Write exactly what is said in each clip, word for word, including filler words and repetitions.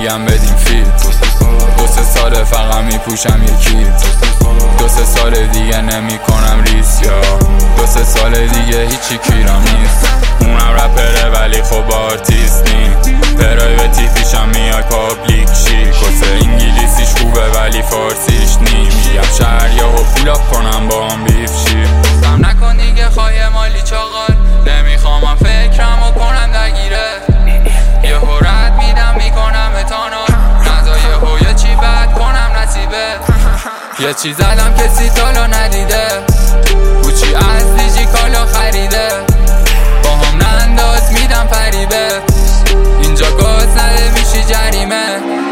میگم بدیم فیت. دو سه ساله فقط میپوشم یکیت. دو سه سال دیگه نمی کنم ریس یا دو سه سال دیگه هیچی کیرم نیست. اونم رپره ولی خب آرتیست نیم. پرایوتی پیشم میای پابلیک شی. کسه انگلیسیش خوبه ولی فارسیش نیم. میگم شهر یا پولاب کنم با هم بیف شی. سم نکن دیگه خواهی مالی چاقال. نمیخوام من فکرمو کنم درگیره. یه هورت میدم میکنم اتانا. نزا یه هو یه چی بد کنم نصیبه. یه چیز زدم کسی تالا ندیده. کوچی از دیجی کالا خریده. با هم ننداز میدم فریبه. اینجا گاز نده میشی جریمه.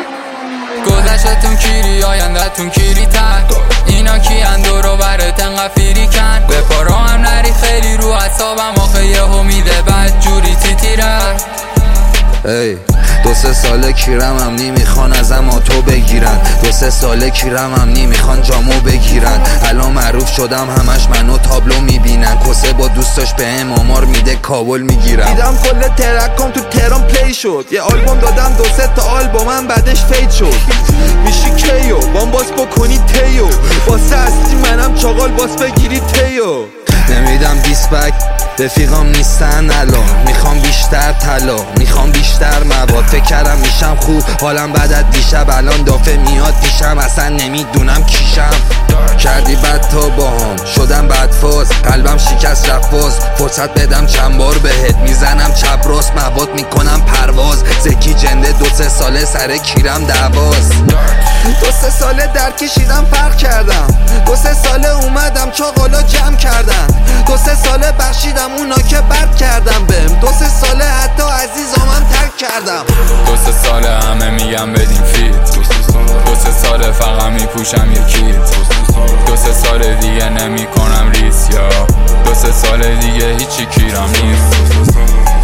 گذشتتون کیری آیندهتون کیری تن. اینا کی اندورو برات انقدر فیری کن. به پارا هم نری خیلی رو حسابم. آخه یه هو میده بد جوری تیتیره. ای دو سه ساله کیرم هم نمیخوان ازم آتو بگیرن. دو سه ساله کیرم هم نمیخوان جامو بگیرن. الان معروف شدم همش منو تابلو میبینن. کسه با دوستاش به هم آمار میده کابل میگیرم. دیدم کل ترکام تو تهران پلی شد. یه آلبوم دادم دو سه تا آلبومم بعدش فید شد. میشی کیو بام باس بکنی تیو. واسه هستی منم چاقال باس بگیری تیو. نمیدم دیسپک رفیقام نیستن الان. میخوام بیشتر طلا میخوام بیشتر مواد. فکر کردم میشم خوب حالم بعد از دیشب. الان دافه میاد پیشم اصلا نمیدونم کیشم. کردی بد تا باهام شدم بدفاز. قلبم شکست رفت باز. فرصت بدم چند بار بهت میزنم چپ راست. مواد میکنم پرواز. زکی جنده دو سه ساله سر کیرم دعواز. دو سه ساله در کشیدم فرق کردم. دو سه ساله اومدم چاقالا جمع کردم. دو سه ساله بخشیدم اونا که بد کردم بهم. دو سه ساله حتی عزیزامم ترک کردم. دو سه ساله همه میگم بدیم فیت. دو سه ساله فقط میپوشم یکیت. دو سه سال دیگه نمی کنم ریس یا دو سه سال دیگه هیچی کیرم نیست.